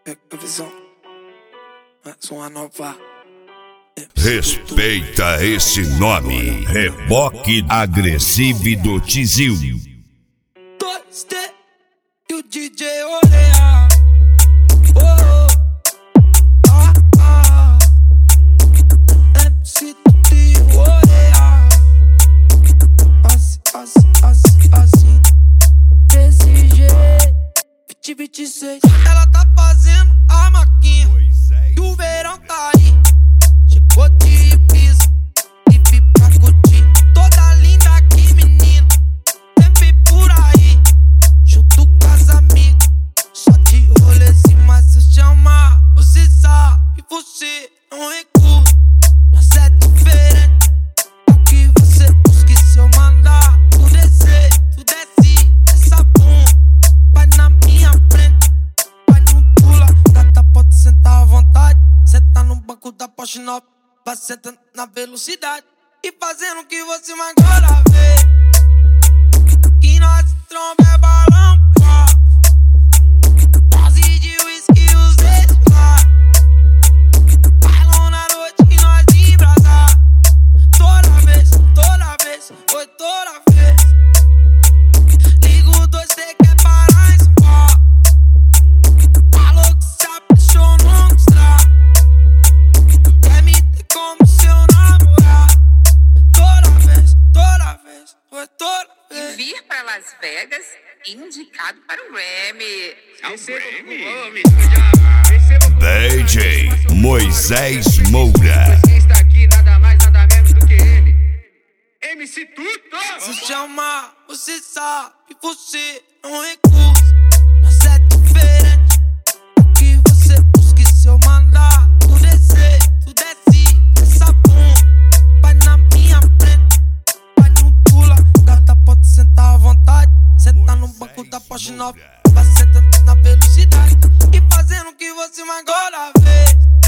Pega a visão, mais uma nova. Respeita esse nome. Reboque agressivo do Tizil. 2D e o DJ olha. MC Tio olha. Assim. Desse jeito. 26. Ela tá fazendo a maquinha. E o verão tá aí. Chegou de piso e vi pra curtir. Toda linda aqui, menina. Sempre por aí. Junto com as amigas. Só de rolezinho, mas se chamar, você sabe. Você não recusa. Mas é diferente. O que você busca e se eu mandar tu descer, tu desce essa bunda. Vai na minha frente. Vai não pula. Gata pode sentar à vontade. Senta no banco da Porsche 9. Vai sentando na velocidade e fazendo o que você mais gosta ver. Que nós tromba é balão, pá. Dose de whisky, os dedos lá. Bailão na noite e nós embrasar. Toda vez, foi toda vez. Ligo o 2D que é parar em São Paulo. Falou que se apaixonou no estrago. Quer me ter como seu namorado. Toda vez, foi toda vez. Vir para Las Vegas, indicado para o Grammy. DJ Moisés Moura. Quem está aqui nada mais, nada menos do que ele, MC Tuto. Se chamar, você sabe, você não recusa. Mas é diferente. O que você busca e se eu mandar tu descer, tu desce essa bunda. Vai na minha frente, vai não pula. Gata pode sentar à vontade. Senta no banco da Porsche 9. Vai sentando na velocidade e fazendo o que você mais gosta ver.